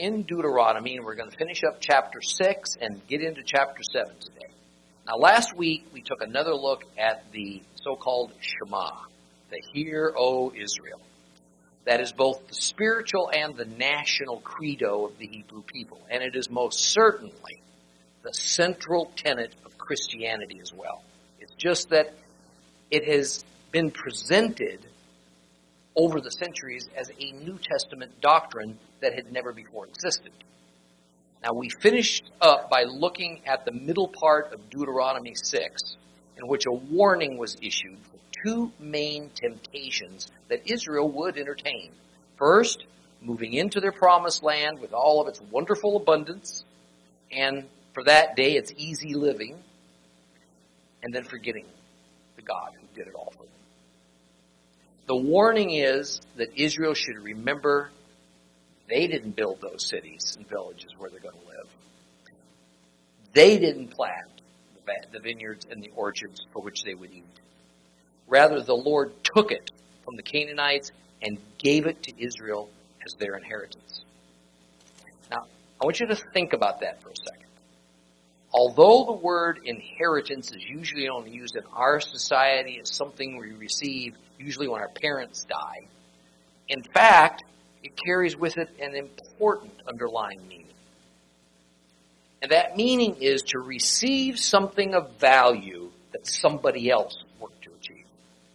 in Deuteronomy, and we're going to finish up chapter 6 and get into chapter 7 today. Now, last week, we took another look at the so-called Shema, the Hear, O Israel. That is both the spiritual and the national credo of the Hebrew people, and it is most certainly the central tenet of Christianity as well. It's just that it has been presented over the centuries as a New Testament doctrine that had never before existed. Now, we finished up by looking at the middle part of Deuteronomy 6, in which a warning was issued for two main temptations that Israel would entertain. First, moving into their promised land with all of its wonderful abundance, and for that day, it's easy living, and then forgetting the God who did it all for them. The warning is that Israel should remember they didn't build those cities and villages where they're going to live. They didn't plant the vineyards and the orchards for which they would eat. Rather, the Lord took it from the Canaanites and gave it to Israel as their inheritance. Now, I want you to think about that for a second. Although the word inheritance is usually only used in our society as something we receive usually when our parents die, in fact, it carries with it an important underlying meaning. And that meaning is to receive something of value that somebody else worked to achieve.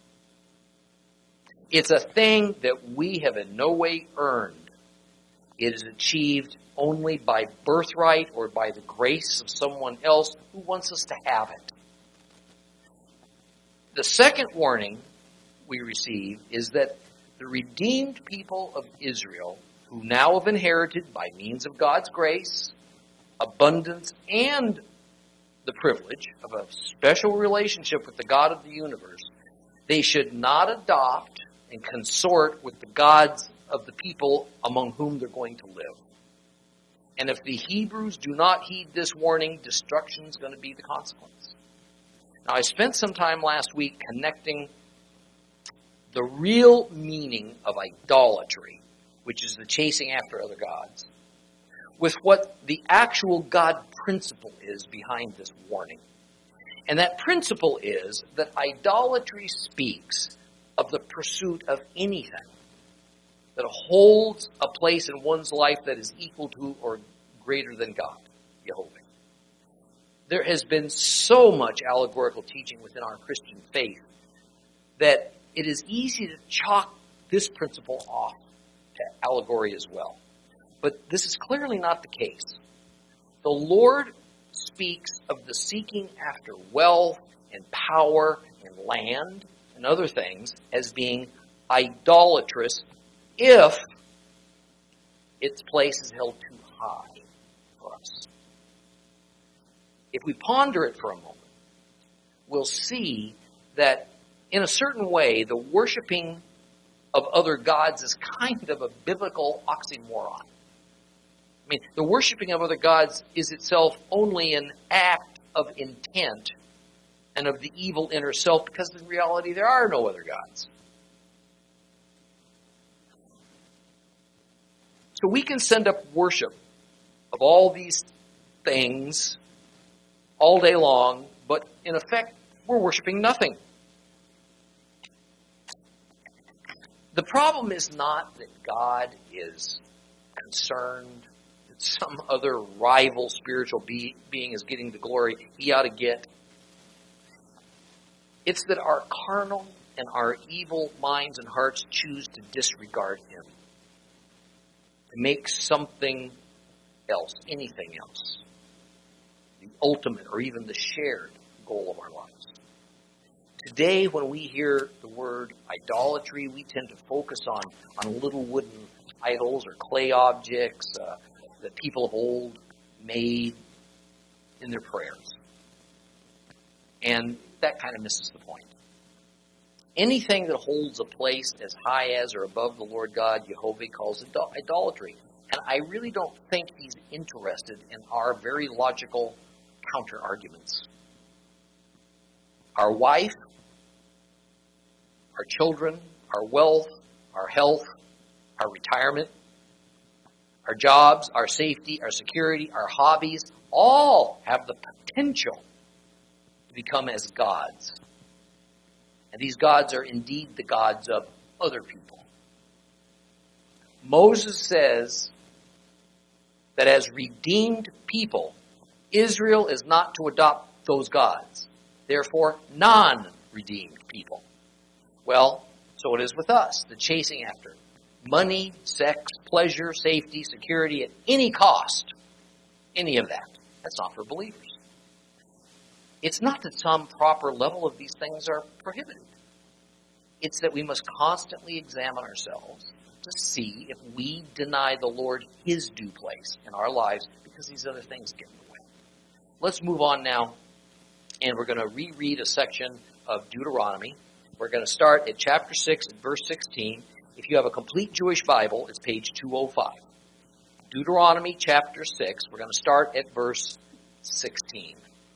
It's a thing that we have in no way earned. It is achieved only by birthright or by the grace of someone else who wants us to have it. The second warning we receive is that the redeemed people of Israel, who now have inherited by means of God's grace, abundance, and the privilege of a special relationship with the God of the universe, they should not adopt and consort with the gods of the people among whom they're going to live. And if the Hebrews do not heed this warning, destruction is going to be the consequence. Now, I spent some time last week connecting the real meaning of idolatry, which is the chasing after other gods, with what the actual God principle is behind this warning. And that principle is that idolatry speaks of the pursuit of anything that holds a place in one's life that is equal to or greater than God, Jehovah. There has been so much allegorical teaching within our Christian faith that it is easy to chalk this principle off to allegory as well. But this is clearly not the case. The Lord speaks of the seeking after wealth and power and land and other things as being idolatrous if its place is held too high for us. If we ponder it for a moment, we'll see that in a certain way, the worshiping of other gods is kind of a biblical oxymoron. I mean, the worshiping of other gods is itself only an act of intent and of the evil inner self, because in reality there are no other gods. So we can send up worship of all these things all day long, but in effect, we're worshiping nothing. The problem is not that God is concerned that some other rival spiritual being is getting the glory he ought to get. It's that our carnal and our evil minds and hearts choose to disregard him, to make something else, anything else, the ultimate or even the shared goal of our lives. Today, when we hear the word idolatry, we tend to focus on little wooden idols or clay objects that people of old made in their prayers. And that kind of misses the point. Anything that holds a place as high as or above the Lord God, Jehovah calls idolatry. And I really don't think he's interested in our very logical counter-arguments. Our wife, our children, our wealth, our health, our retirement, Our jobs, our safety, our security, our hobbies, all have the potential to become as gods. And these gods are indeed the gods of other people. Moses says that as redeemed people, Israel is not to adopt those gods. Therefore, non-redeemed people. Well, so it is with us, the chasing after money, sex, pleasure, safety, security at any cost. Any of that. That's not for believers. It's not that some proper level of these things are prohibited. It's that we must constantly examine ourselves to see if we deny the Lord His due place in our lives because these other things get in the way. Let's move on now, and we're going to reread a section of Deuteronomy. We're going to start at chapter 6 and verse 16. If you have a complete Jewish Bible, it's page 205. Deuteronomy chapter 6, we're going to start at verse 16.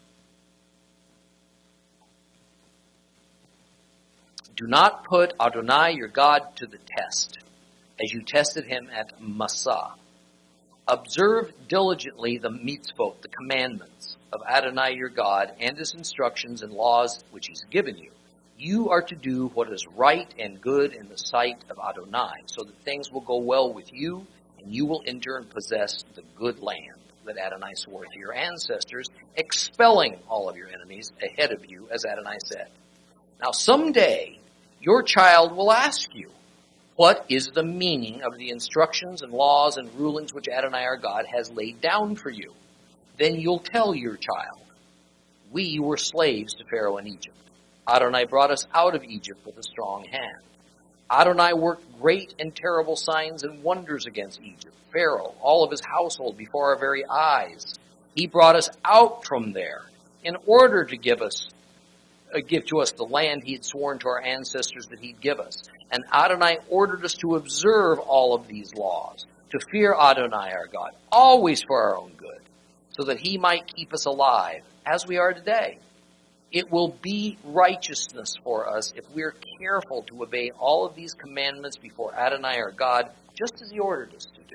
Do not put Adonai your God to the test, as you tested him at Massah. Observe diligently the mitzvot, the commandments of Adonai your God, and his instructions and laws which he's given you. You are to do what is right and good in the sight of Adonai, so that things will go well with you, and you will enter and possess the good land that Adonai swore to your ancestors, expelling all of your enemies ahead of you, as Adonai said. Now someday, your child will ask you, what is the meaning of the instructions and laws and rulings which Adonai our God has laid down for you? Then you'll tell your child, we were slaves to Pharaoh in Egypt. Adonai brought us out of Egypt with a strong hand. Adonai worked great and terrible signs and wonders against Egypt, Pharaoh, all of his household before our very eyes. He brought us out from there in order to give to us the land he had sworn to our ancestors that he'd give us. And Adonai ordered us to observe all of these laws, to fear Adonai our God, always for our own good, so that he might keep us alive, as we are today. It will be righteousness for us if we are careful to obey all of these commandments before Adonai our God, just as he ordered us to do.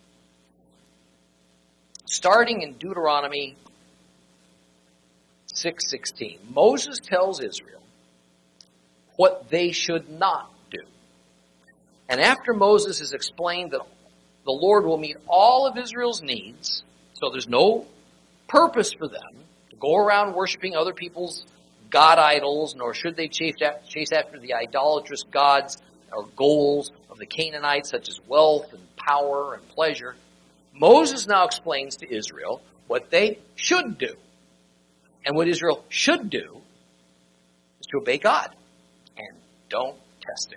Starting in Deuteronomy 6:16, Moses tells Israel what they should not do. And after Moses has explained that the Lord will meet all of Israel's needs, so there's no purpose for them to go around worshiping other people's god idols, nor should they chase after the idolatrous gods or goals of the Canaanites, such as wealth and power and pleasure. Moses now explains to Israel what they should do. And what Israel should do is to obey God and don't test him.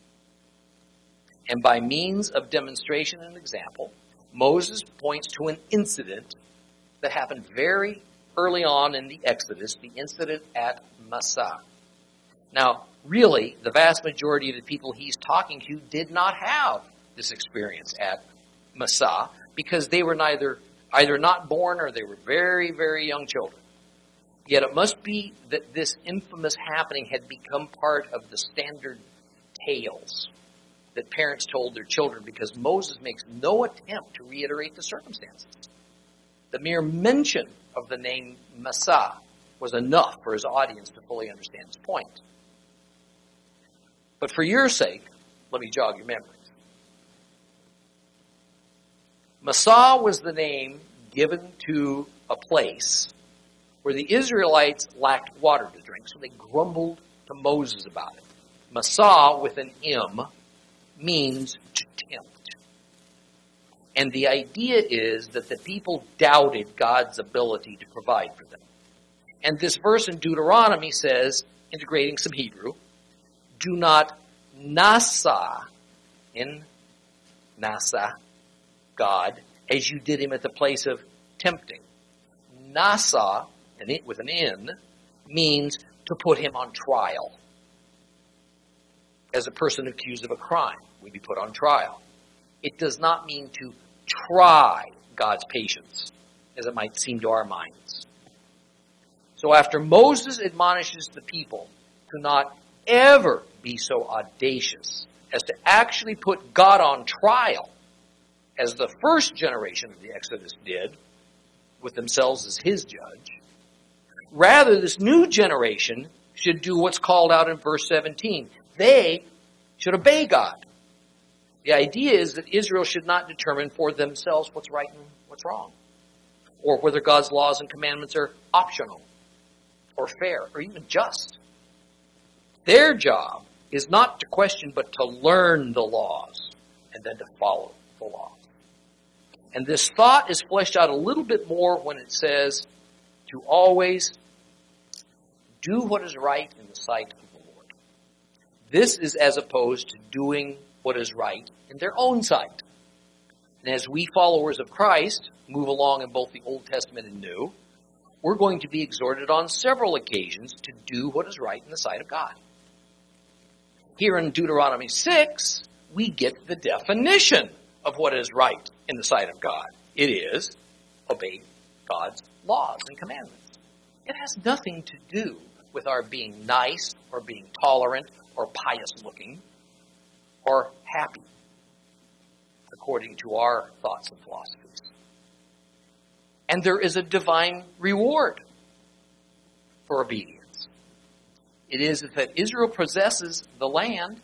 And by means of demonstration and example, Moses points to an incident that happened very early on in the Exodus, the incident at Massah. Now, really, the vast majority of the people he's talking to did not have this experience at Massah because they were either not born or they were very, very young children. Yet it must be that this infamous happening had become part of the standard tales that parents told their children because Moses makes no attempt to reiterate the circumstances. The mere mention of the name Massah was enough for his audience to fully understand his point. But for your sake, let me jog your memories. Massah was the name given to a place where the Israelites lacked water to drink, so they grumbled to Moses about it. Massah, with an M, means to tempt. And the idea is that the people doubted God's ability to provide for them. And this verse in Deuteronomy says, integrating some Hebrew, do not nasa, in nasa, God, as you did him at the place of tempting. Nasa, and it with an N, means to put him on trial. As a person accused of a crime would be put on trial. It does not mean to try God's patience, as it might seem to our minds. So after Moses admonishes the people to not ever be so audacious as to actually put God on trial, as the first generation of the Exodus did, with themselves as his judge. Rather, this new generation should do what's called out in verse 17. They should obey God. The idea is that Israel should not determine for themselves what's right and what's wrong, or whether God's laws and commandments are optional, or fair, or even just. Their job is not to question, but to learn the laws, and then to follow the laws. And this thought is fleshed out a little bit more when it says to always do what is right in the sight of the Lord. This is as opposed to doing what is right in their own sight. And as we followers of Christ move along in both the Old Testament and New, we're going to be exhorted on several occasions to do what is right in the sight of God. Here in Deuteronomy 6, we get the definition of what is right in the sight of God. It is obey God's laws and commandments. It has nothing to do with our being nice or being tolerant or pious looking or happy according to our thoughts and philosophies. And there is a divine reward for obedience. It is that Israel possesses the land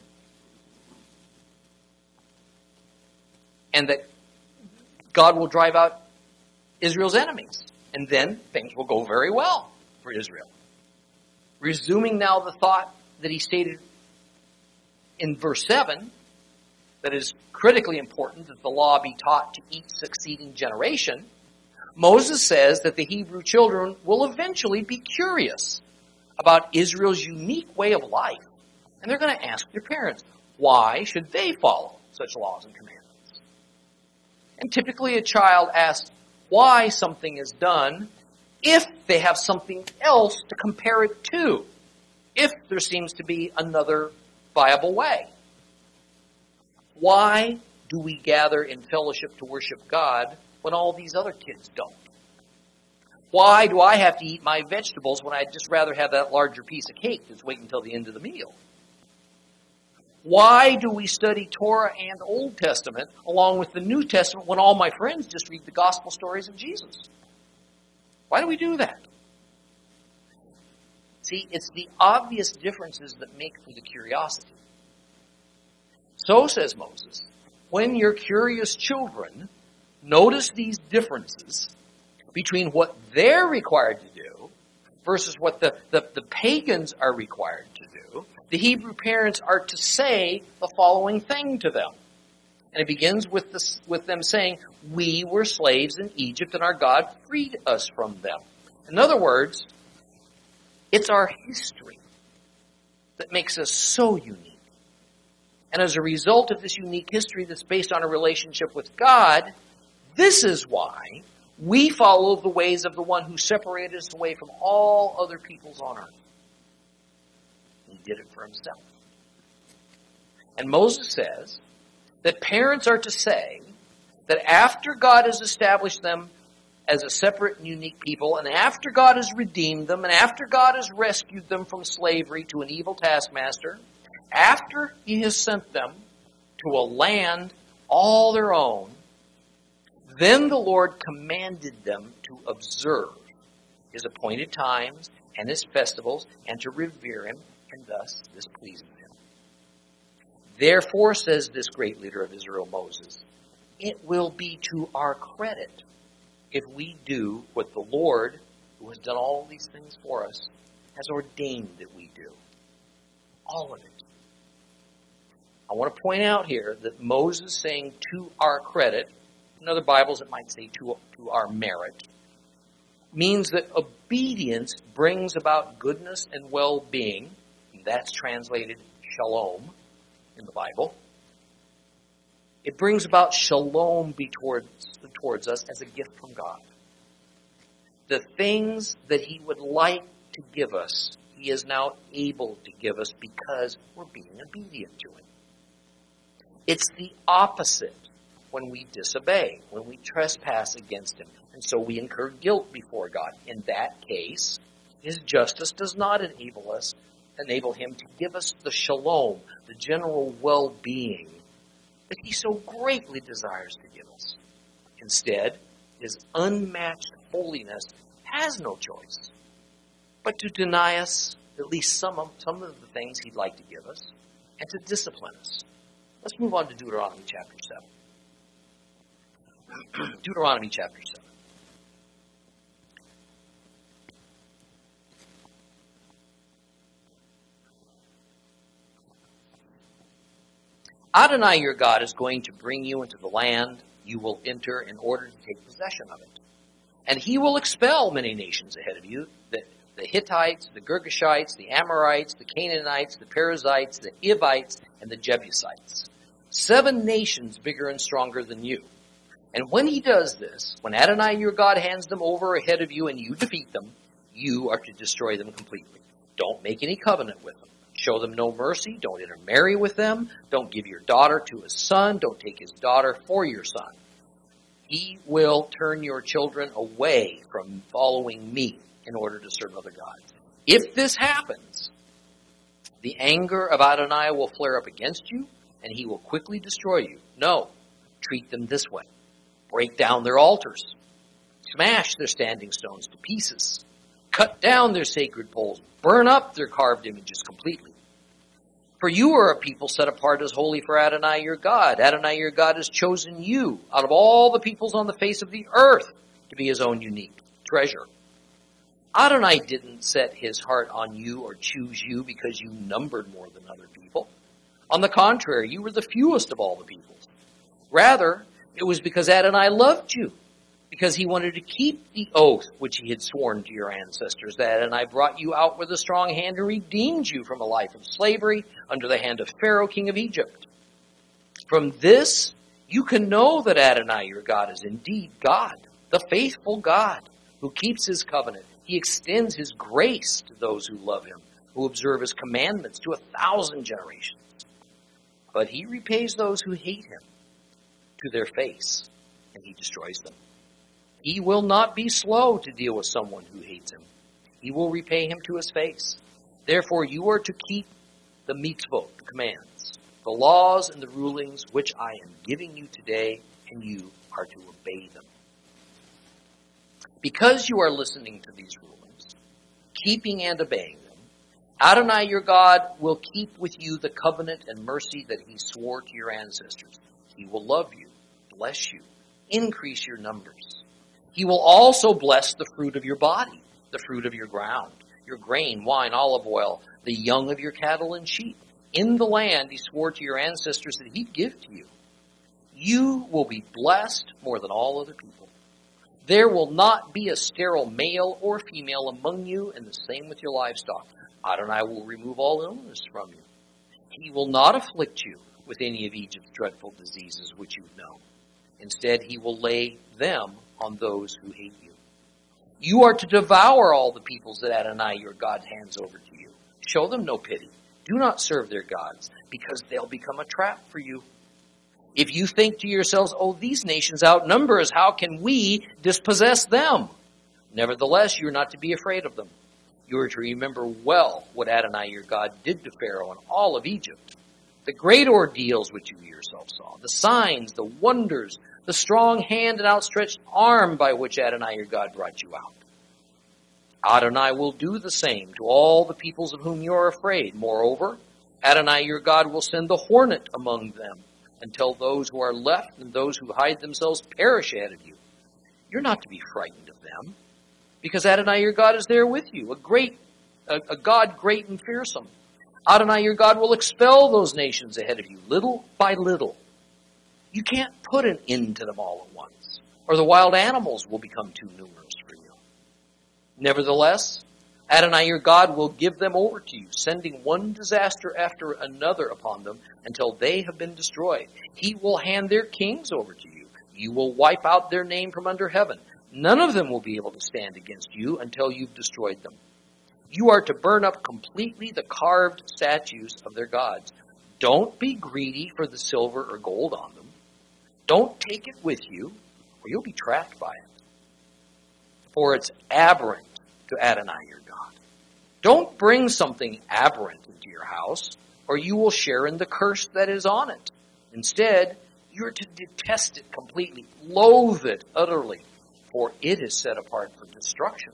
and that God will drive out Israel's enemies. And then things will go very well for Israel. Resuming now the thought that he stated in verse 7, that it is critically important that the law be taught to each succeeding generation, Moses says that the Hebrew children will eventually be curious about Israel's unique way of life. And they're going to ask their parents, why should they follow such laws and commandments? And typically a child asks why something is done if they have something else to compare it to, if there seems to be another viable way. Why do we gather in fellowship to worship God when all these other kids don't? Why do I have to eat my vegetables when I'd just rather have that larger piece of cake that's waiting until the end of the meal? Why do we study Torah and Old Testament along with the New Testament when all my friends just read the gospel stories of Jesus? Why do we do that? See, it's the obvious differences that make for the curiosity. So, says Moses, when your curious children notice these differences between what they're required to do versus what the pagans are required to do, the Hebrew parents are to say the following thing to them. And it begins with them saying, we were slaves in Egypt and our God freed us from them. In other words, it's our history that makes us so unique. And as a result of this unique history that's based on a relationship with God, this is why we follow the ways of the one who separated us away from all other peoples on earth. He did it for himself. And Moses says that parents are to say that after God has established them as a separate and unique people, and after God has redeemed them, and after God has rescued them from slavery to an evil taskmaster, after he has sent them to a land all their own, then the Lord commanded them to observe his appointed times and his festivals, and to revere him, and thus displeasing him. Therefore, says this great leader of Israel, Moses, it will be to our credit if we do what the Lord, who has done all these things for us, has ordained that we do. All of it. I want to point out here that Moses saying to our credit, in other Bibles it might say to our merit, means that obedience brings about goodness and well-being. And that's translated shalom in the Bible. It brings about shalom towards us as a gift from God. The things that he would like to give us, he is now able to give us because we're being obedient to him. It's the opposite when we disobey, when we trespass against him, and so we incur guilt before God. In that case, his justice does not enable him to give us the shalom, the general well-being that he so greatly desires to give us. Instead, his unmatched holiness has no choice but to deny us at least some of the things he'd like to give us and to discipline us. Let's move on to Deuteronomy chapter 7. Deuteronomy chapter 7. Adonai your God is going to bring you into the land you will enter in order to take possession of it. And he will expel many nations ahead of you, the Hittites, the Girgashites, the Amorites, the Canaanites, the Perizzites, the Hivites, and the Jebusites. 7 nations bigger and stronger than you. And when he does this, when Adonai your God hands them over ahead of you and you defeat them, you are to destroy them completely. Don't make any covenant with them. Show them no mercy. Don't intermarry with them. Don't give your daughter to his son. Don't take his daughter for your son. He will turn your children away from following me in order to serve other gods. If this happens, the anger of Adonai will flare up against you, and he will quickly destroy you. No, treat them this way. Break down their altars. Smash their standing stones to pieces. Cut down their sacred poles. Burn up their carved images completely. For you are a people set apart as holy for Adonai your God. Adonai your God has chosen you out of all the peoples on the face of the earth to be his own unique treasure. Adonai didn't set his heart on you or choose you because you numbered more than other people. On the contrary, you were the fewest of all the peoples. Rather, it was because Adonai loved you, because he wanted to keep the oath which he had sworn to your ancestors, that Adonai brought you out with a strong hand and redeemed you from a life of slavery under the hand of Pharaoh, king of Egypt. From this, you can know that Adonai your God is indeed God, the faithful God, who keeps his covenant. He extends his grace to those who love him, who observe his commandments to 1,000 generations. But he repays those who hate him to their face, and he destroys them. He will not be slow to deal with someone who hates him. He will repay him to his face. Therefore, you are to keep the mitzvot, the commands, the laws and the rulings which I am giving you today, and you are to obey them. Because you are listening to these rulings, keeping and obeying them, Adonai your God will keep with you the covenant and mercy that he swore to your ancestors. He will love you, bless you, increase your numbers. He will also bless the fruit of your body, the fruit of your ground, your grain, wine, olive oil, the young of your cattle and sheep. In the land he swore to your ancestors that he'd give to you. You will be blessed more than all other people. There will not be a sterile male or female among you, and the same with your livestock. Adonai will remove all illness from you. He will not afflict you with any of Egypt's dreadful diseases which you know. Instead, he will lay them on those who hate you. You are to devour all the peoples that Adonai your God hands over to you. Show them no pity. Do not serve their gods, because they'll become a trap for you. If you think to yourselves, oh, these nations outnumber us, how can we dispossess them? Nevertheless, you are not to be afraid of them. You are to remember well what Adonai your God did to Pharaoh and all of Egypt. The great ordeals which you yourself saw, the signs, the wonders, the strong hand and outstretched arm by which Adonai your God brought you out. Adonai will do the same to all the peoples of whom you are afraid. Moreover, Adonai your God will send the hornet among them until those who are left and those who hide themselves perish ahead of you. You're not to be frightened of them, because Adonai your God is there with you, a God great and fearsome. Adonai your God will expel those nations ahead of you, little by little. You can't put an end to them all at once, or the wild animals will become too numerous for you. Nevertheless, Adonai your God will give them over to you, sending one disaster after another upon them until they have been destroyed. He will hand their kings over to you. You will wipe out their name from under heaven. None of them will be able to stand against you until you've destroyed them. You are to burn up completely the carved statues of their gods. Don't be greedy for the silver or gold on them. Don't take it with you, or you'll be trapped by it. For it's aberrant to Adonai your God. Don't bring something aberrant into your house, or you will share in the curse that is on it. Instead, you're to detest it completely, loathe it utterly, for it is set apart for destruction.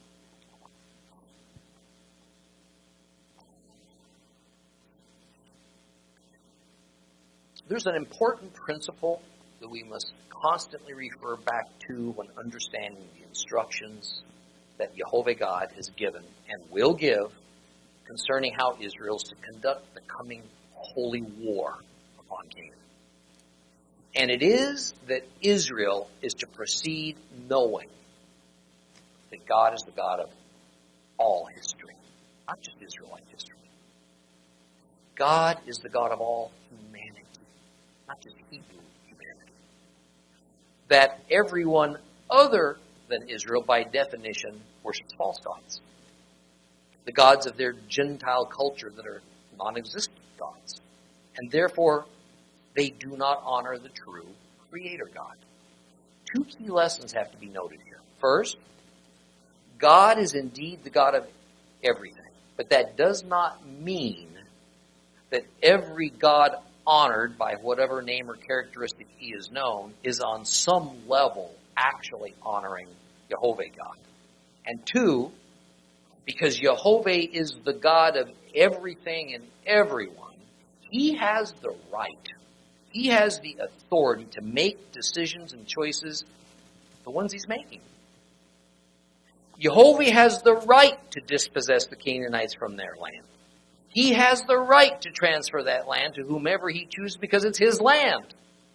There's an important principle that we must constantly refer back to when understanding the instructions that Jehovah God has given and will give concerning how Israel is to conduct the coming holy war upon Canaan. And it is that Israel is to proceed knowing that God is the God of all history, not just Israelite history. God is the God of all humanity, not just Hebrew humanity. That everyone other than Israel, by definition, worships false gods. The gods of their Gentile culture that are non-existent gods. And therefore, they do not honor the true Creator God. Two key lessons have to be noted here. First, God is indeed the God of everything. But that does not mean that every God honored by whatever name or characteristic he is known is on some level actually honoring Jehovah God. And two, because Jehovah is the God of everything and everyone, he has the right, he has the authority to make decisions and choices, the ones he's making. Jehovah has the right to dispossess the Canaanites from their land. He has the right to transfer that land to whomever he chooses because it's his land.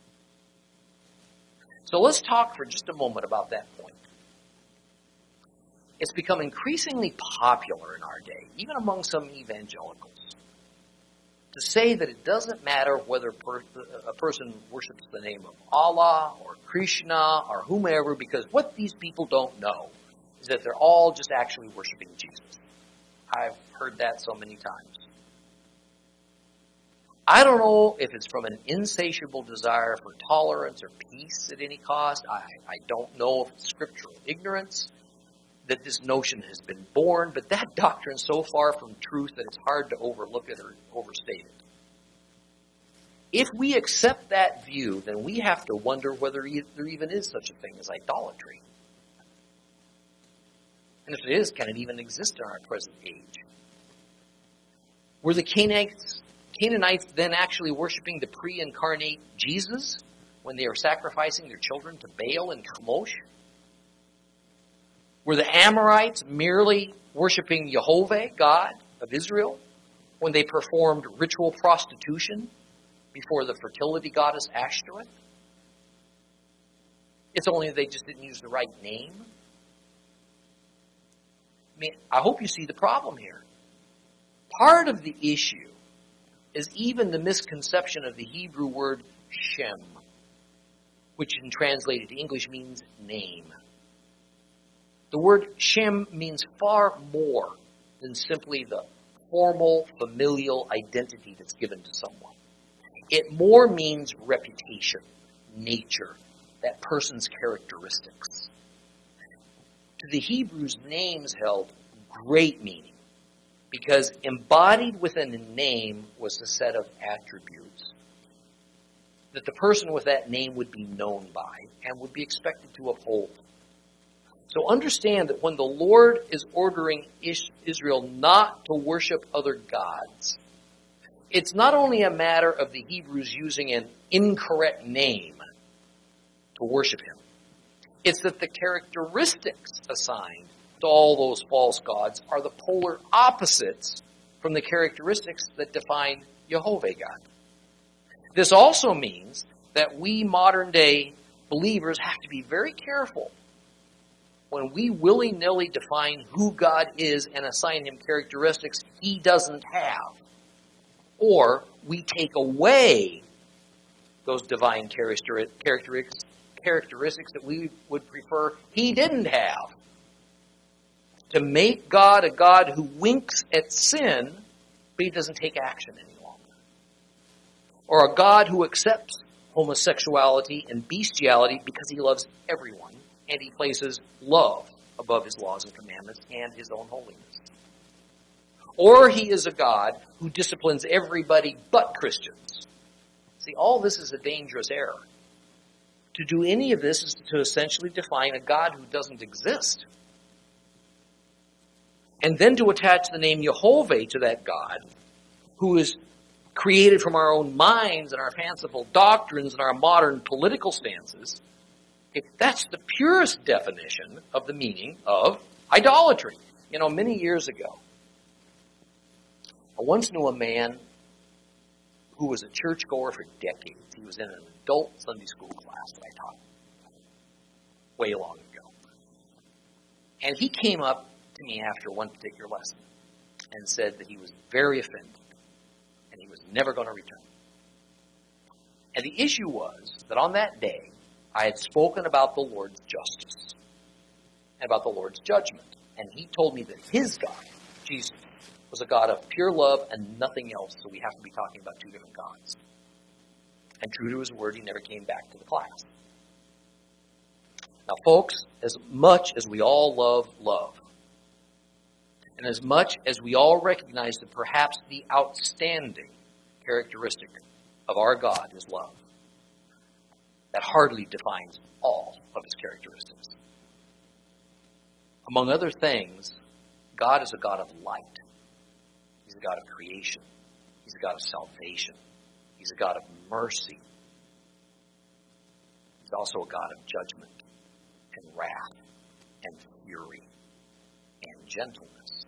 So let's talk for just a moment about that point. It's become increasingly popular in our day, even among some evangelicals, to say that it doesn't matter whether a person worships the name of Allah or Krishna or whomever, because what these people don't know is that they're all just actually worshiping Jesus. I've heard that so many times. I don't know if it's from an insatiable desire for tolerance or peace at any cost. I don't know if it's scriptural ignorance that this notion has been born, but that doctrine is so far from truth that it's hard to overlook it or overstate it. If we accept that view, then we have to wonder whether there even is such a thing as idolatry. And if it is, can it even exist in our present age? Were the Canaanites then actually worshiping the pre-incarnate Jesus when they were sacrificing their children to Baal and Chemosh? Were the Amorites merely worshiping Jehovah, God of Israel, when they performed ritual prostitution before the fertility goddess Ashtoreth? It's only they just didn't use the right name. I hope you see the problem here. Part of the issue is even the misconception of the Hebrew word Shem, which in translated to English means name. The word Shem means far more than simply the formal familial identity that's given to someone. It more means reputation, nature, that person's characteristics. To the Hebrews, names held great meaning because embodied within a name was a set of attributes that the person with that name would be known by and would be expected to uphold. So understand that when the Lord is ordering Israel not to worship other gods, it's not only a matter of the Hebrews using an incorrect name to worship him. It's that the characteristics assigned to all those false gods are the polar opposites from the characteristics that define Jehovah God. This also means that we modern-day believers have to be very careful when we willy-nilly define who God is and assign him characteristics he doesn't have. Or we take away those divine characteristics that we would prefer he didn't have. To make God a God who winks at sin, but he doesn't take action any longer. Or a God who accepts homosexuality and bestiality because he loves everyone, and he places love above his laws and commandments and his own holiness. Or he is a God who disciplines everybody but Christians See, all this is a dangerous error. To do any of this is to essentially define a God who doesn't exist. And then to attach the name Jehovah to that God, who is created from our own minds and our fanciful doctrines and our modern political stances, that's the purest definition of the meaning of idolatry. Many years ago, I once knew a man who was a churchgoer for decades. He was in an adult Sunday school class that I taught way long ago. And he came up to me after one particular lesson and said that he was very offended and he was never going to return. And the issue was that on that day, I had spoken about the Lord's justice and about the Lord's judgment. And he told me that his God, Jesus, was a God of pure love and nothing else, so we have to be talking about two different gods. And true to his word, he never came back to the class. Now, folks, as much as we all love, and as much as we all recognize that perhaps the outstanding characteristic of our God is love, that hardly defines all of his characteristics. Among other things, God is a God of light. He's a God of creation. He's a God of salvation. He's a God of mercy. He's also a God of judgment and wrath and fury and gentleness.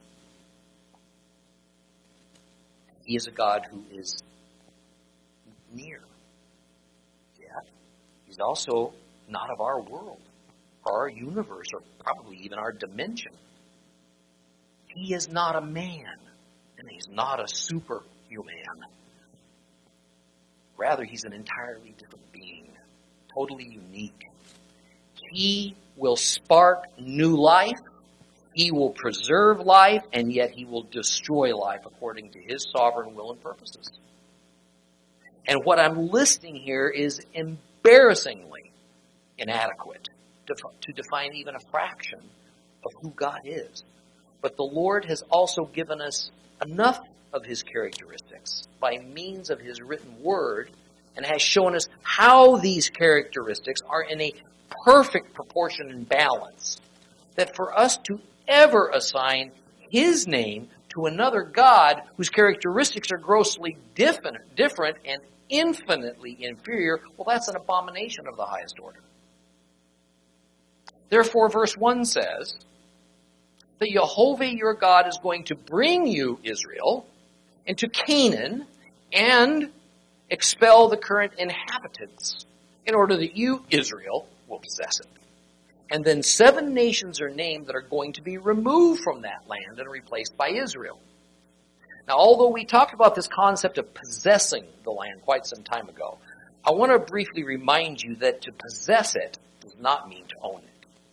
He is a God who is near. Yet, he's also not of our world, or our universe, or probably even our dimension. He is not a man, and he's not a superhuman. Rather, he's an entirely different being, totally unique. He will spark new life, he will preserve life, and yet he will destroy life according to his sovereign will and purposes. And what I'm listing here is embarrassingly inadequate to define even a fraction of who God is. But the Lord has also given us enough of his characteristics by means of his written word, and has shown us how these characteristics are in a perfect proportion and balance, that for us to ever assign his name to another God whose characteristics are grossly different and infinitely inferior, well, that's an abomination of the highest order. Therefore, verse 1 says that Jehovah your God is going to bring you, Israel, into Canaan and expel the current inhabitants in order that you, Israel, will possess it. And then 7 nations are named that are going to be removed from that land and replaced by Israel. Now, although we talked about this concept of possessing the land quite some time ago, I want to briefly remind you that to possess it does not mean to own it.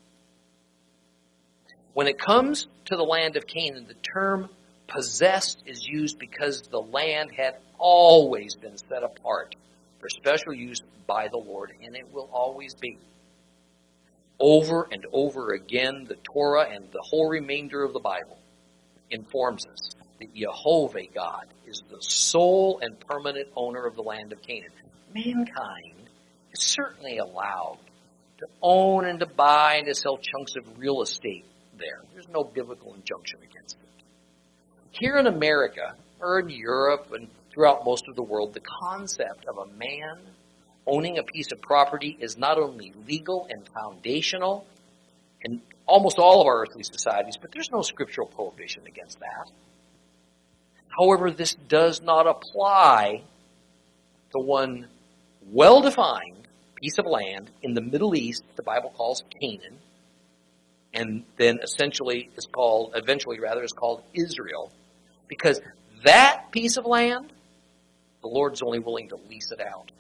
When it comes to the land of Canaan, the term possessed is used because the land had always been set apart for special use by the Lord, and it will always be. Over and over again, the Torah and the whole remainder of the Bible informs us that Jehovah God is the sole and permanent owner of the land of Canaan. Mankind is certainly allowed to own and to buy and to sell chunks of real estate there. There's no biblical injunction against it. Here in America, or in Europe, and throughout most of the world, the concept of a man owning a piece of property is not only legal and foundational in almost all of our earthly societies, but there's no scriptural prohibition against that. However, this does not apply to one well-defined piece of land in the Middle East the Bible calls Canaan, and then eventually is called Israel, because that piece of land, the Lord's only willing to lease it out.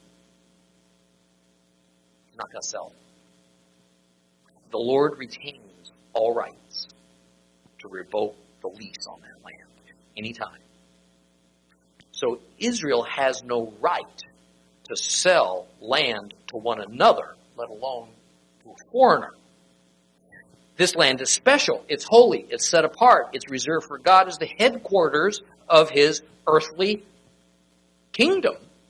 He's not going to sell it. The Lord retains all rights to revoke the lease on that land anytime. So Israel has no right to sell land to one another, let alone to a foreigner. This land is special. It's holy. It's set apart. It's reserved for God as the headquarters of his earthly kingdom.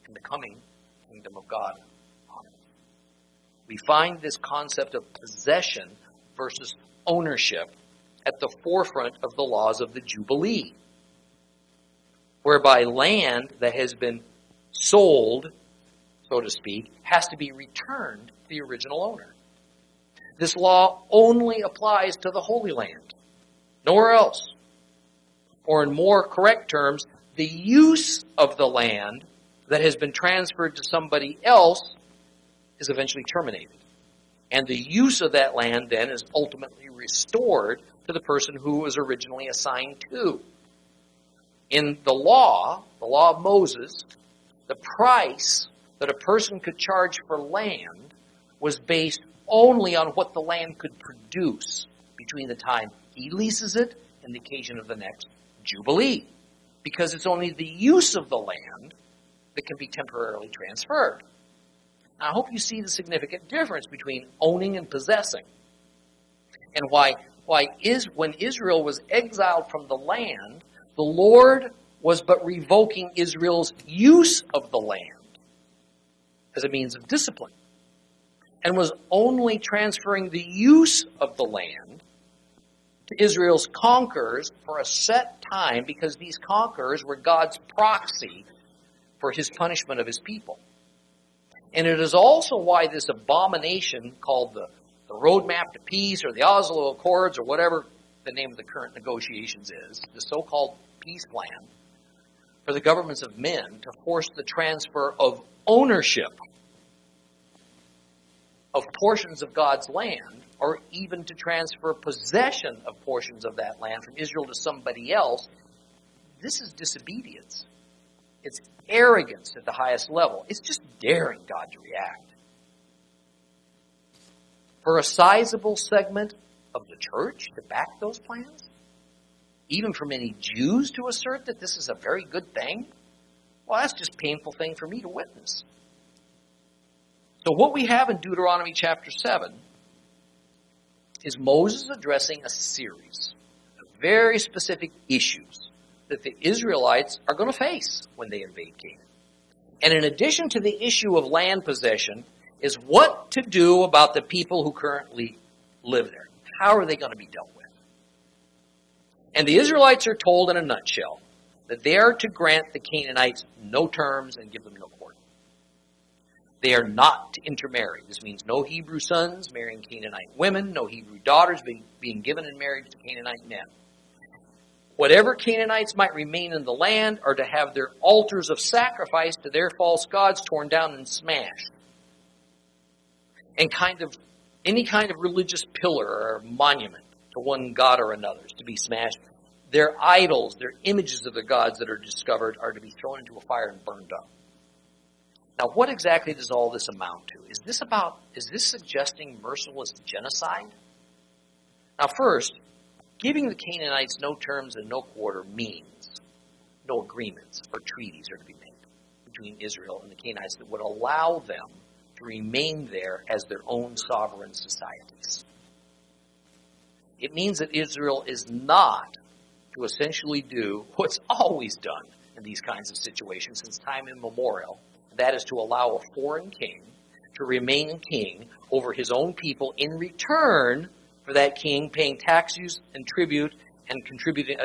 in the coming kingdom of God on it. We find this concept of possession versus ownership at the forefront of the laws of the Jubilee, whereby land that has been sold, so to speak, has to be returned to the original owner. This law only applies to the Holy Land, nowhere else. Or in more correct terms, the use of the land that has been transferred to somebody else is eventually terminated. And the use of that land then is ultimately restored to the person who was originally assigned to. In the law of Moses, the price that a person could charge for land was based only on what the land could produce between the time he leases it and the occasion of the next Jubilee. Because it's only the use of the land that can be temporarily transferred. Now, I hope you see the significant difference between owning and possessing. And why when Israel was exiled from the land, the Lord was but revoking Israel's use of the land as a means of discipline, and was only transferring the use of the land to Israel's conquerors for a set time, because these conquerors were God's proxy for his punishment of his people. And it is also why this abomination called the Roadmap to Peace or the Oslo Accords or whatever the name of the current negotiations is, the so-called peace plan for the governments of men to force the transfer of ownership of portions of God's land, or even to transfer possession of portions of that land from Israel to somebody else. This is disobedience. It's arrogance at the highest level. It's just daring God to react. For a sizable segment of the church to back those plans, even for many Jews to assert that this is a very good thing, well, that's just a painful thing for me to witness. So what we have in Deuteronomy chapter 7 is Moses addressing a series of very specific issues that the Israelites are going to face when they invade Canaan. And in addition to the issue of land possession is what to do about the people who currently live there. How are they going to be dealt with? And the Israelites are told in a nutshell that they are to grant the Canaanites no terms and give them no quarter. They are not to intermarry. This means no Hebrew sons marrying Canaanite women, no Hebrew daughters being given in marriage to Canaanite men. Whatever Canaanites might remain in the land are to have their altars of sacrifice to their false gods torn down and smashed. And any kind of religious pillar or monument to one god or another is to be smashed. Their idols, their images of the gods that are discovered are to be thrown into a fire and burned up. Now, what exactly does all this amount to? Is this suggesting merciless genocide? Now, first, giving the Canaanites no terms and no quarter means no agreements or treaties are to be made between Israel and the Canaanites that would allow them to remain there as their own sovereign societies. It means that Israel is not to essentially do what's always done in these kinds of situations since time immemorial. That is to allow a foreign king to remain king over his own people in return for that king paying taxes and tribute and contributing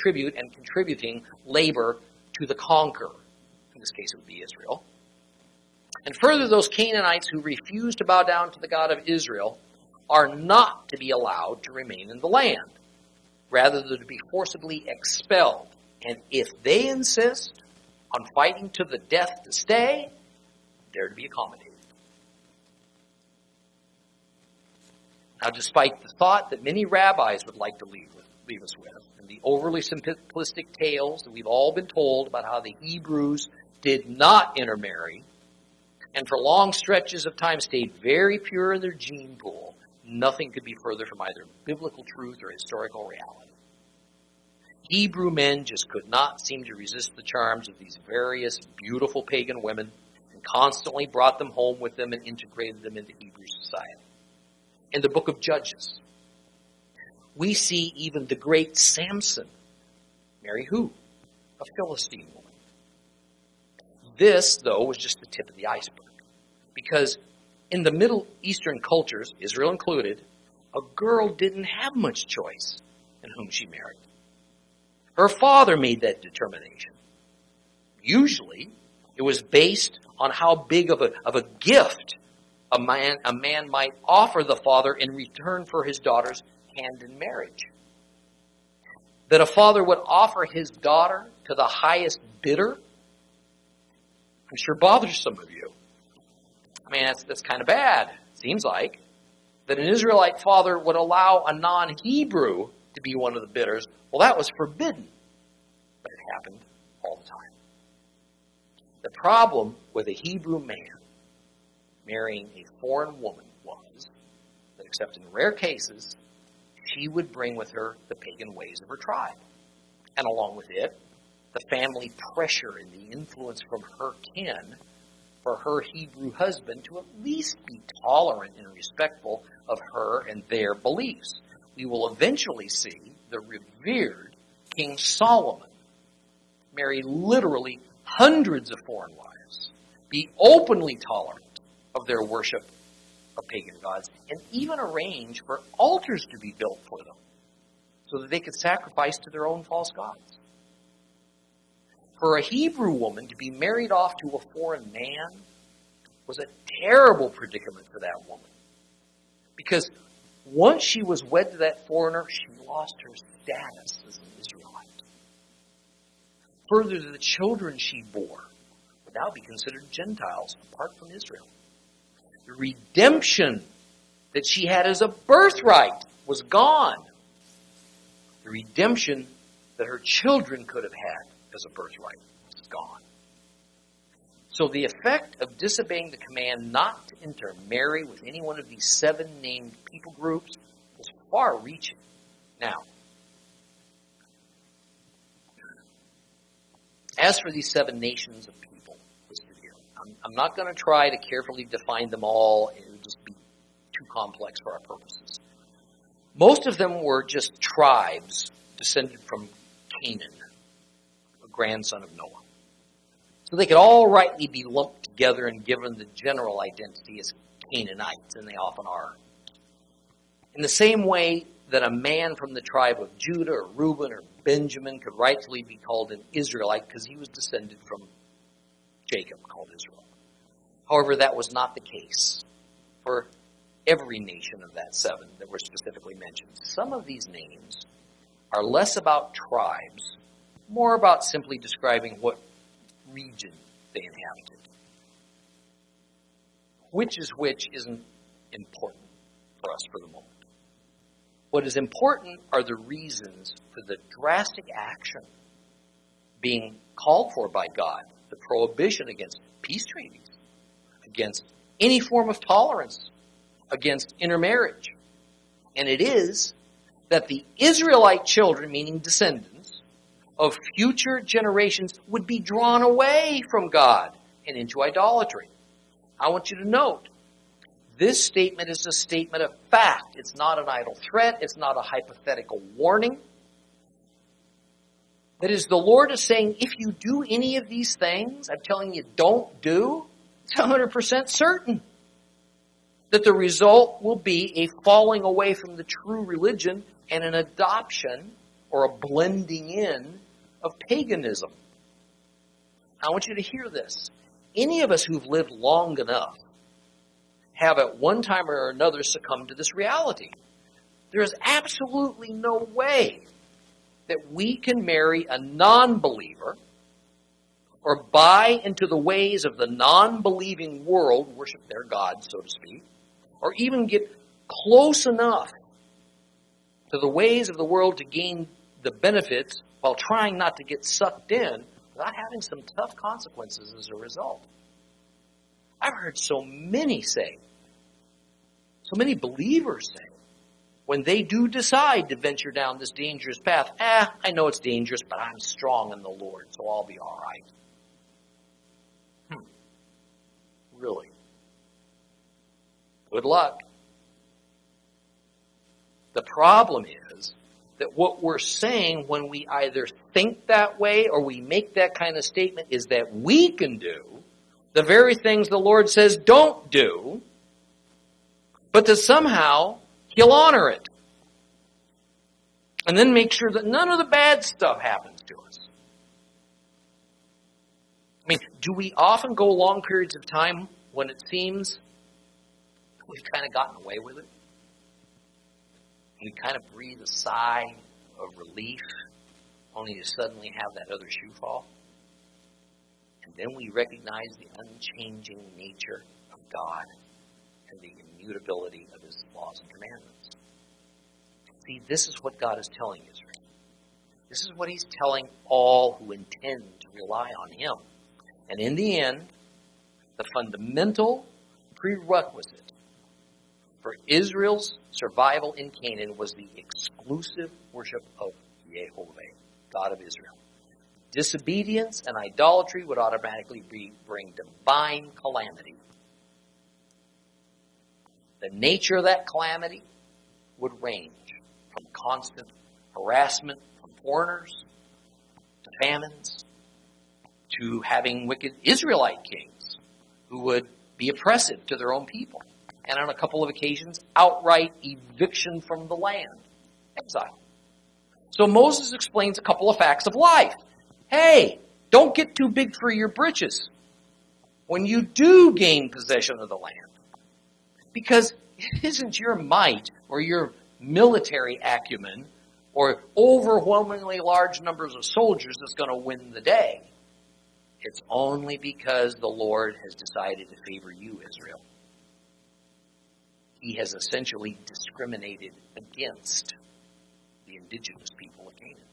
labor to the conqueror. In this case, it would be Israel. And further, those Canaanites who refuse to bow down to the God of Israel are not to be allowed to remain in the land. Rather, they're to be forcibly expelled. And if they insist on fighting to the death to stay, they're to be accommodated. Now, despite the thought that many rabbis would like to leave us with, and the overly simplistic tales that we've all been told about how the Hebrews did not intermarry, and for long stretches of time stayed very pure in their gene pool, nothing could be further from either biblical truth or historical reality. Hebrew men just could not seem to resist the charms of these various beautiful pagan women and constantly brought them home with them and integrated them into Hebrew society. In the book of Judges, we see even the great Samson marry who? A Philistine woman. This, though, was just the tip of the iceberg. Because in the Middle Eastern cultures, Israel included, a girl didn't have much choice in whom she married. Her father made that determination. Usually, it was based on how big of a gift a man might offer the father in return for his daughter's hand in marriage. That a father would offer his daughter to the highest bidder, I'm sure bothers some of you. I mean, that's kind of bad, seems like. That an Israelite father would allow a non-Hebrew to be one of the bidders. Well, that was forbidden. But it happened all the time. The problem with a Hebrew man marrying a foreign woman was that, except in rare cases, she would bring with her the pagan ways of her tribe. And along with it, the family pressure and the influence from her kin for her Hebrew husband to at least be tolerant and respectful of her and their beliefs. We will eventually see the revered King Solomon marry literally hundreds of foreign wives, be openly tolerant of their worship of pagan gods, and even arrange for altars to be built for them so that they could sacrifice to their own false gods. For a Hebrew woman to be married off to a foreign man was a terrible predicament for that woman. Because once she was wed to that foreigner, she lost her status as an Israelite. Further, the children she bore would now be considered Gentiles apart from Israel. The redemption that she had as a birthright was gone. The redemption that her children could have had as a birthright was gone. So the effect of disobeying the command not to intermarry with any one of these 7 named people groups was far-reaching. Now, as for these 7 nations of people listed here, I'm not going to try to carefully define them all. It would just be too complex for our purposes. Most of them were just tribes descended from Canaan, a grandson of Noah. So they could all rightly be lumped together and given the general identity as Canaanites, and they often are. In the same way that a man from the tribe of Judah or Reuben or Benjamin could rightfully be called an Israelite because he was descended from Jacob, called Israel. However, that was not the case for every nation of that 7 that were specifically mentioned. Some of these names are less about tribes, more about simply describing what region they inhabited. Which is which isn't important for us for the moment. What is important are the reasons for the drastic action being called for by God, the prohibition against peace treaties, against any form of tolerance, against intermarriage. And it is that the Israelite children, meaning descendants, of future generations would be drawn away from God and into idolatry. I want you to note, this statement is a statement of fact. It's not an idle threat. It's not a hypothetical warning. That is, the Lord is saying, if you do any of these things I'm telling you don't do, it's 100% certain that the result will be a falling away from the true religion and an adoption or a blending in of paganism. I want you to hear this. Any of us who've lived long enough have at one time or another succumbed to this reality. There is absolutely no way that we can marry a non-believer or buy into the ways of the non-believing world, worship their God, so to speak, or even get close enough to the ways of the world to gain the benefits while trying not to get sucked in without having some tough consequences as a result. I've heard so many believers say, when they do decide to venture down this dangerous path, I know it's dangerous, but I'm strong in the Lord, so I'll be all right. Really? Good luck. The problem is that what we're saying when we either think that way or we make that kind of statement is that we can do the very things the Lord says don't do, but that somehow He'll honor it. And then make sure that none of the bad stuff happens to us. I mean, do we often go long periods of time when it seems we've kind of gotten away with it? We kind of breathe a sigh of relief, only to suddenly have that other shoe fall? And then we recognize the unchanging nature of God and the immutability of His laws and commandments. See, this is what God is telling Israel. This is what He's telling all who intend to rely on Him. And in the end, the fundamental prerequisite for Israel's survival in Canaan was the exclusive worship of Yehovah, God of Israel. Disobedience and idolatry would automatically bring divine calamity. The nature of that calamity would range from constant harassment from foreigners, to famines, to having wicked Israelite kings who would be oppressive to their own people. And on a couple of occasions, outright eviction from the land, exile. So Moses explains a couple of facts of life. Hey, don't get too big for your britches when you do gain possession of the land. Because it isn't your might or your military acumen or overwhelmingly large numbers of soldiers that's going to win the day. It's only because the Lord has decided to favor you, Israel. He has essentially discriminated against the indigenous people of Canaan.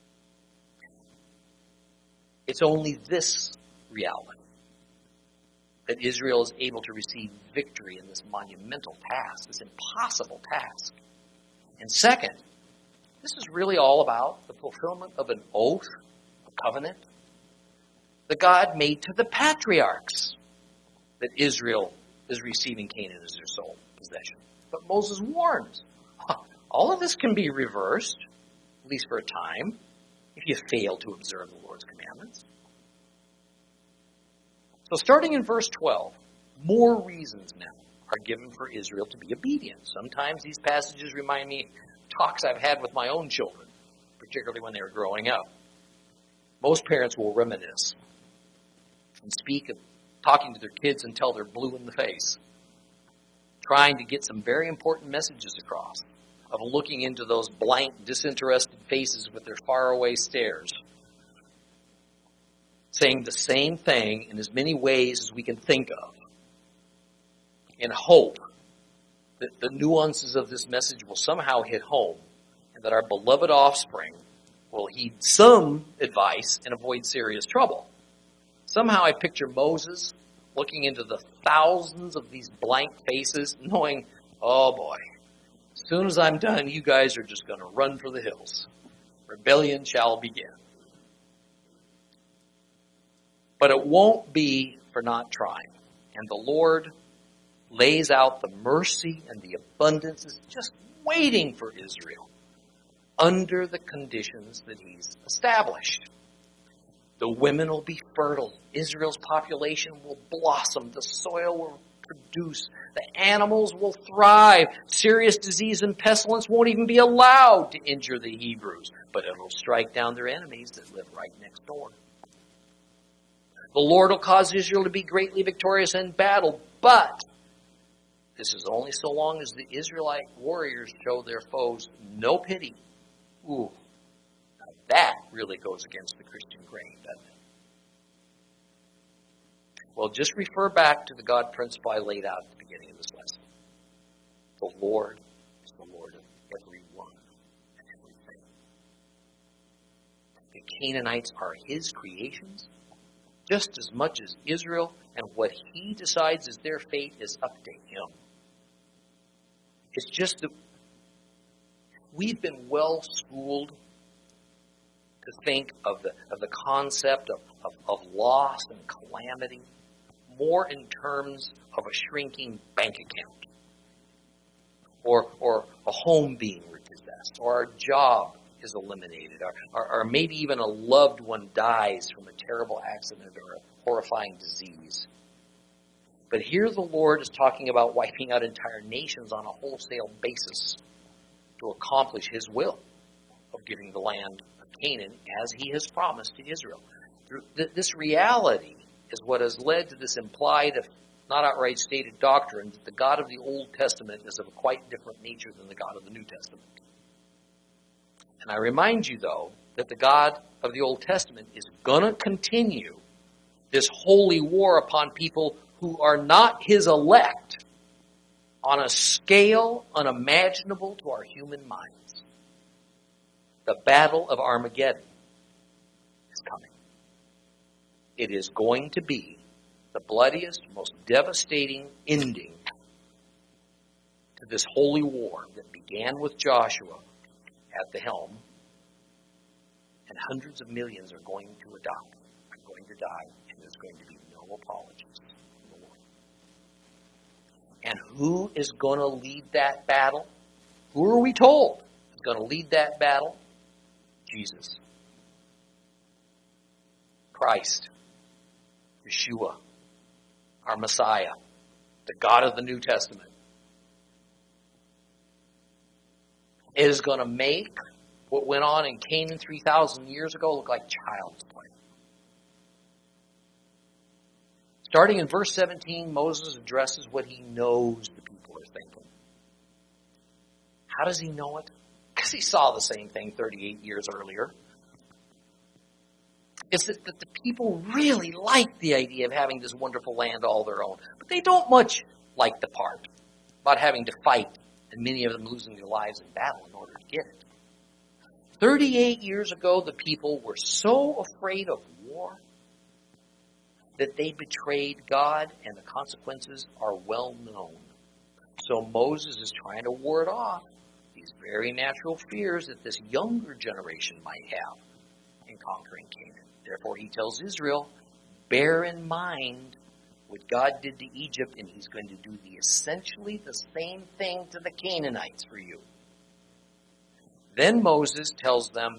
It's only this reality that Israel is able to receive victory in this monumental task, this impossible task. And second, this is really all about the fulfillment of an oath, a covenant, that God made to the patriarchs that Israel is receiving Canaan as their sole possession. But Moses warns, all of this can be reversed, at least for a time, if you fail to observe the Lord's commandments. So starting in verse 12, more reasons now are given for Israel to be obedient. Sometimes these passages remind me of talks I've had with my own children, particularly when they were growing up. Most parents will reminisce and speak of talking to their kids until they're blue in the face, trying to get some very important messages across, of looking into those blank, disinterested faces with their faraway stares, saying the same thing in as many ways as we can think of, in hope that the nuances of this message will somehow hit home, and that our beloved offspring will heed some advice and avoid serious trouble. Somehow I picture Moses looking into the thousands of these blank faces, knowing, oh boy, as soon as I'm done, you guys are just going to run for the hills. Rebellion shall begin. But it won't be for not trying. And the Lord lays out the mercy and the abundance is just waiting for Israel under the conditions that He's established. The women will be fertile. Israel's population will blossom. The soil will produce. The animals will thrive. Serious disease and pestilence won't even be allowed to injure the Hebrews, but it will strike down their enemies that live right next door. The Lord will cause Israel to be greatly victorious in battle, but this is only so long as the Israelite warriors show their foes no pity. Ooh, now that really goes against the Christian grain, doesn't it? Well, just refer back to the God principle I laid out at the beginning of this lesson. The Lord is the Lord of everyone and everything. The Canaanites are His creations, just as much as Israel, and what He decides is their fate is up to Him. It's just that we've been well schooled to think of the concept of loss and calamity more in terms of a shrinking bank account or a home being replaced. possessed, or our job is eliminated, or maybe even a loved one dies from a terrible accident or a horrifying disease. But here the Lord is talking about wiping out entire nations on a wholesale basis to accomplish his will of giving the land of Canaan as he has promised to Israel. This reality is what has led to this implied, if not outright stated, doctrine that the God of the Old Testament is of a quite different nature than the God of the New Testament. And I remind you, though, that the God of the Old Testament is going to continue this holy war upon people who are not his elect on a scale unimaginable to our human minds. The battle of Armageddon is coming. It is going to be the bloodiest, most devastating ending to this holy war that began with Joshua at the helm, and hundreds of millions are going to die, and there's going to be no apologies. And who is going to lead that battle? Who are we told is going to lead that battle? Jesus. Christ. Yeshua. Our Messiah. The God of the New Testament. It is going to make what went on in Canaan 3,000 years ago look like child's play. Starting in verse 17, Moses addresses what he knows the people are thinking. How does he know it? Because he saw the same thing 38 years earlier. It's that the people really like the idea of having this wonderful land all their own. But they don't much like the part about having to fight, and many of them losing their lives in battle in order to get it. 38 years ago, the people were so afraid of war that they betrayed God, and the consequences are well known. So Moses is trying to ward off these very natural fears that this younger generation might have in conquering Canaan. Therefore, he tells Israel, bear in mind what God did to Egypt, and he's going to do essentially the same thing to the Canaanites for you. Then Moses tells them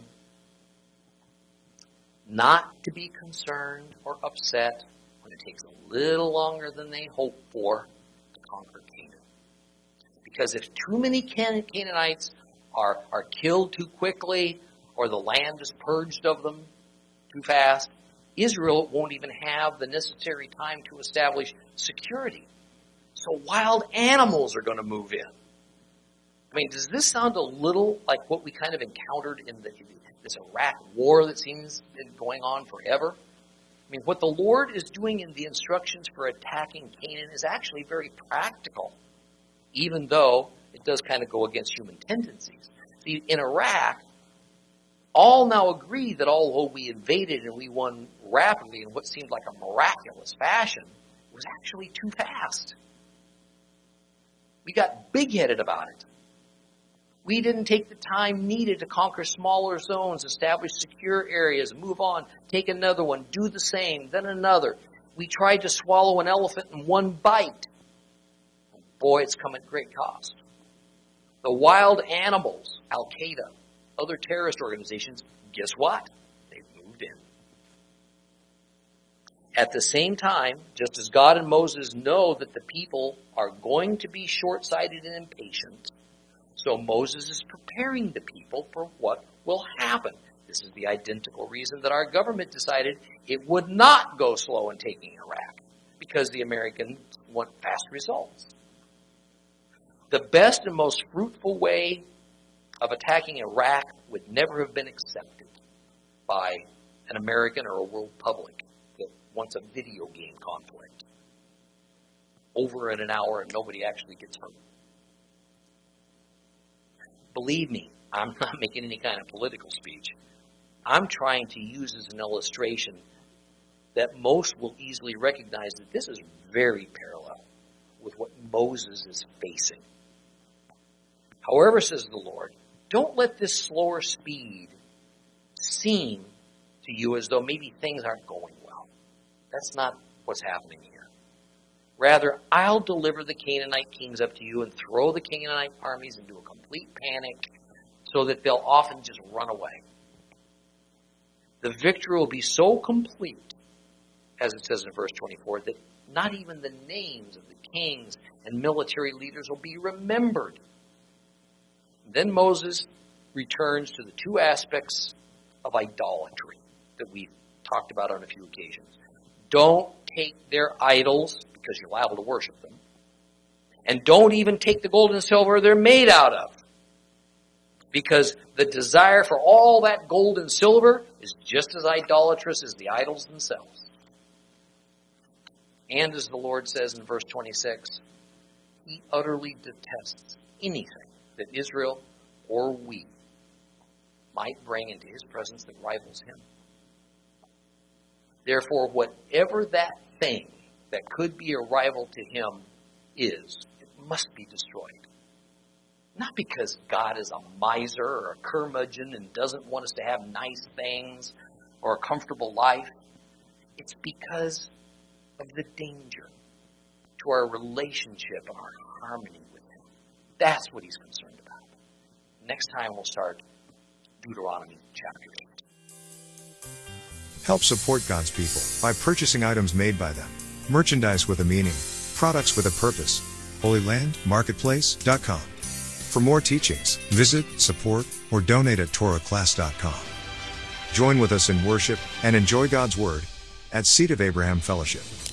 not to be concerned or upset when it takes a little longer than they hope for to conquer Canaan. Because if too many Canaanites are killed too quickly, or the land is purged of them too fast, Israel won't even have the necessary time to establish security. So wild animals are going to move in. I mean, does this sound a little like what we kind of encountered in this Iraq war that seems going on forever? I mean, what the Lord is doing in the instructions for attacking Canaan is actually very practical, even though it does kind of go against human tendencies. See, in Iraq, all now agree that although we invaded and we won rapidly in what seemed like a miraculous fashion, it was actually too fast. We got big-headed about it. We didn't take the time needed to conquer smaller zones, establish secure areas, move on, take another one, do the same, then another. We tried to swallow an elephant in one bite. Boy, it's come at great cost. The wild animals, Al-Qaeda, other terrorist organizations, guess what? They've moved in. At the same time, just as God and Moses know that the people are going to be short-sighted and impatient, so Moses is preparing the people for what will happen. This is the identical reason that our government decided it would not go slow in taking Iraq, because the Americans want fast results. The best and most fruitful way of attacking Iraq would never have been accepted by an American or a world public that wants a video game conflict over in an hour and nobody actually gets hurt. Believe me, I'm not making any kind of political speech. I'm trying to use as an illustration that most will easily recognize that this is very parallel with what Moses is facing. However, says the Lord, don't let this slower speed seem to you as though maybe things aren't going well. That's not what's happening here. Rather, I'll deliver the Canaanite kings up to you and throw the Canaanite armies into a complete panic so that they'll often just run away. The victory will be so complete, as it says in verse 24, that not even the names of the kings and military leaders will be remembered. Then Moses returns to the two aspects of idolatry that we've talked about on a few occasions. Don't take their idols, because you're liable to worship them. And don't even take the gold and silver they're made out of, because the desire for all that gold and silver is just as idolatrous as the idols themselves. And as the Lord says in verse 26, he utterly detests anything that Israel or we might bring into his presence that rivals him. Therefore, whatever that thing that could be a rival to him is, it must be destroyed. Not because God is a miser or a curmudgeon and doesn't want us to have nice things or a comfortable life. It's because of the danger to our relationship and our harmony with him. That's what he's concerned about. Next time we'll start Deuteronomy chapter 8. Help support God's people by purchasing items made by them. Merchandise with a meaning. Products with a purpose. HolyLandMarketplace.com. For more teachings, visit, support, or donate at TorahClass.com. Join with us in worship and enjoy God's Word at Seed of Abraham Fellowship.